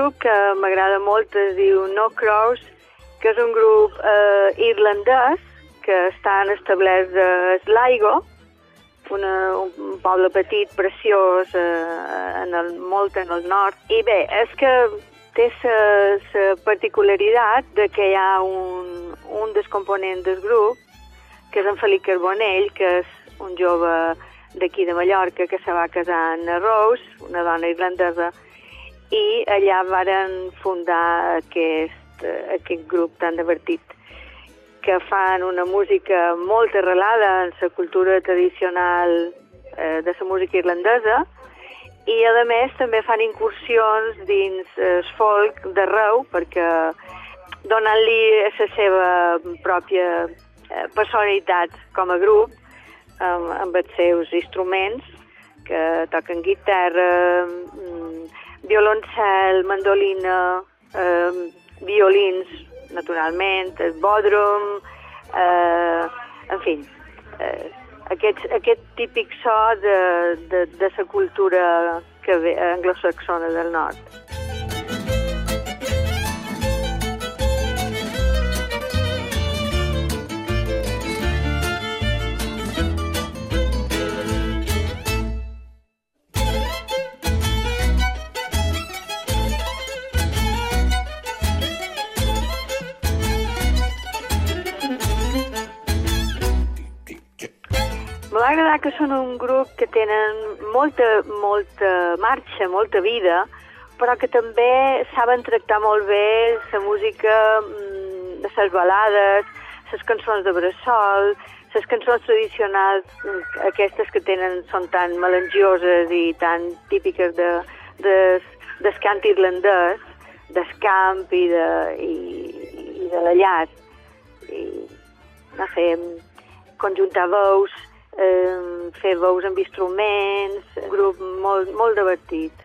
grup que m'agrada molt, es diu No Crows, que és un grup irlandès que estan establerts a Sligo, un poble petit, preciós, molt en el nord. I bé, és que té la particularitat de que hi ha un dels components del grup, que és en Felip Carbonell, que és un jove d'aquí de Mallorca que se va casar amb Rose, una dona irlandesa, i allà varen fundar aquest grup tan divertit, que fan una música molt arrelada en la cultura tradicional de la música irlandesa, i a més també fan incursions dins el folk d'arreu, perquè donant-li la seva pròpia personalitat com a grup, amb els seus instruments, que toquen guitarra, violoncel, mandolina, violins, naturalment, el bòdrum, en fi, aquest típic so de la cultura anglosaxona del nord. M'ha agradat que són un grup que tenen molta marxa, molta vida, però que també saben tractar molt bé la música de les balades, les cançons de bressol, les cançons tradicionals, aquestes que són tan melangioses i tan típiques del cant irlandès, del camp i de la llar. I, no sé, conjuntar veus, fer veus amb instruments, un grup molt divertit.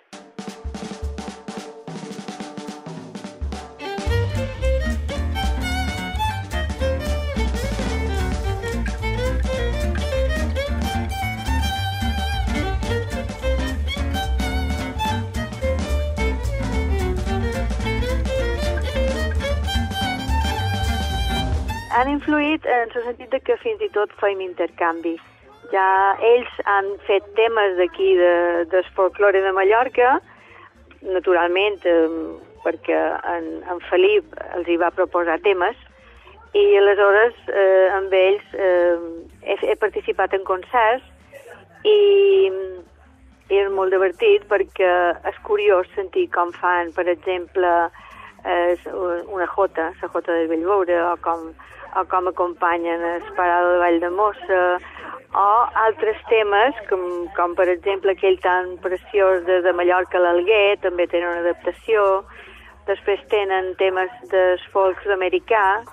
Han influït en el sentit que fins i tot feim intercanvis. Ja ells han fet temes d'aquí del folklore de Mallorca, naturalment perquè en Felip els hi va proposar temes, i aleshores amb ells he participat en concerts i és molt divertit perquè és curiós sentir com fan, per exemple, una jota, la jota del Bellveure, o com acompanyen el Parado de Vall de Mossa, o altres temes, com per exemple aquell tan preciós de Mallorca a l'Alguer, també tenen una adaptació. Després tenen temes dels folks americà,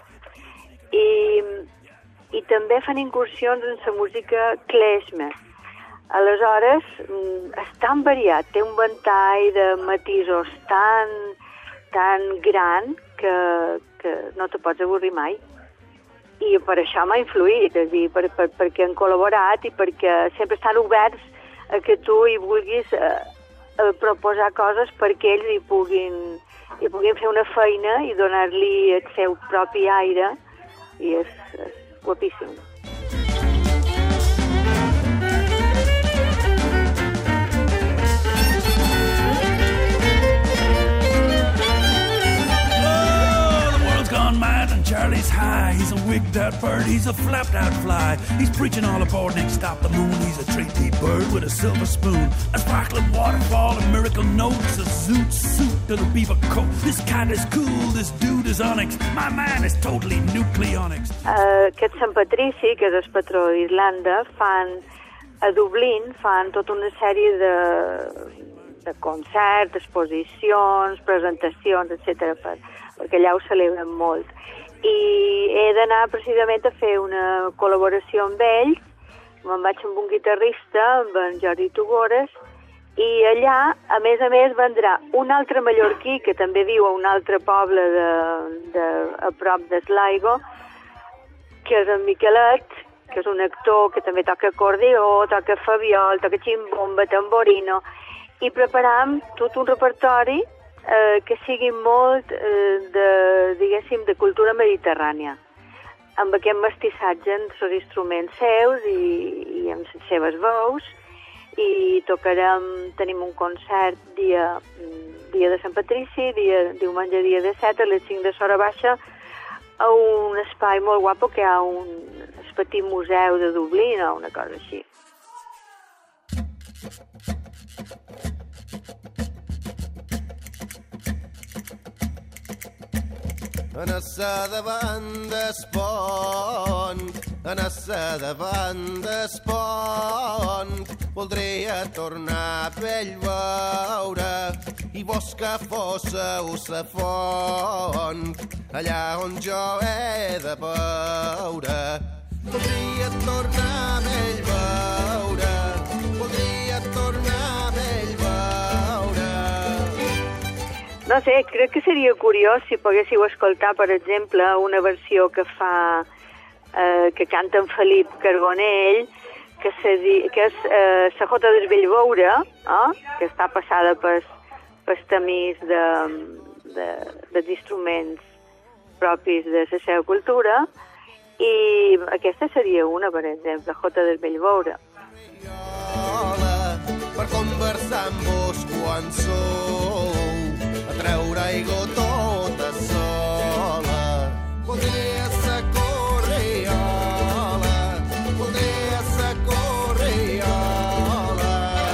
i també fan incursions en la música klezmer. Aleshores, és tan variat, té un ventall de matisos tan gran que no te pots avorrir mai. I per això m'ha influït, és a dir, perquè han col·laborat i perquè sempre estan oberts a que tu hi vulguis proposar coses perquè ells hi puguin fer una feina i donar-li el seu propi aire, i és guapíssim. Charlie's high, he's a wigged out bird, he's a flapped out fly. He's preaching all aboard next stop the moon. He's a three-peat bird with a silver spoon, a sparkling waterfall, a miracle notes, a zoot suit and a beaver coat. This cat is cool, this dude is onyx, my man is totally nucleonics. Aquest Sant Patrici, que és el patró d'Irlanda, a Dublín fan tota una sèrie de concerts, exposicions, presentacions, etc. perquè allà ho celebren molt. I he d'anar precisament a fer una col·laboració amb ells. Me'n vaig amb un guitarrista, amb en Jordi Tugores, i allà, a més, vendrà un altre mallorquí que també viu a un altre poble a prop de Sligo, que és en Miquelet, que és un actor que també toca acordeó, toca fabiol, toca ximbomba, tamborino, i preparam tot un repertori que sigui molt, diguéssim, de cultura mediterrània, amb aquest mestissatge entre els instruments seus i amb les seves veus, i tenim un concert dia de Sant Patrici, diumenge dia de 7 a les 5 de Sora Baixa, a un espai molt guapo que hi ha un petit museu de Dublín o una cosa així. En essa davant del pont, en essa davant del pont, voldria tornar a veure i vos que fósseu la font, allà on jo he de veure. Voldria tornar a veure, voldria tornar a veure. No sé, crec que seria curiós si poguéssiu escoltar, per exemple, una versió que canta en Felip Carbonell, que és la Jota del Bellveure, que està passada pel tamís dels instruments propis de la seva cultura, i aquesta seria una, per exemple, Jota del Bellveure. Per conversar amb vos quan sou, a treure aigua tota sola. Voldria ser corriola, voldria ser corriola.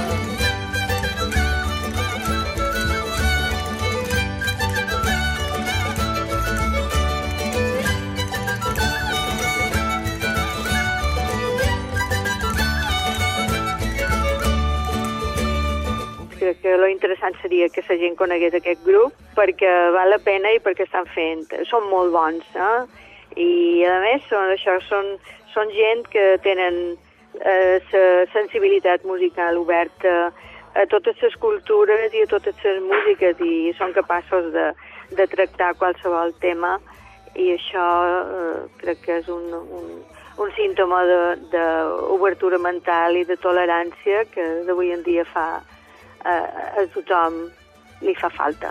Crec que lo interessant seria que la gent conegués aquest grup, perquè val la pena i perquè són molt bons, i a més són gent que tenen la sensibilitat musical oberta a totes les cultures i a totes les músiques, i són capaços de tractar qualsevol tema, i això crec que és un símptoma d'obertura mental i de tolerància que d'avui en dia a tothom li fa falta.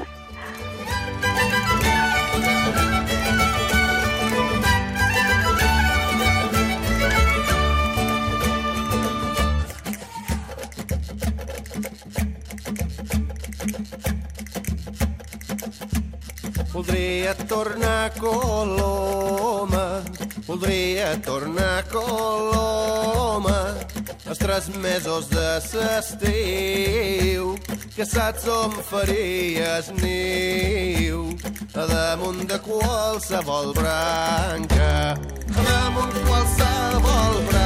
Voldria tornar a Coloma, voldria tornar a Coloma, els 3 mesos de l'estiu, que saps on faries niu, a damunt de qualsevol branca, a damunt qualsevol branca.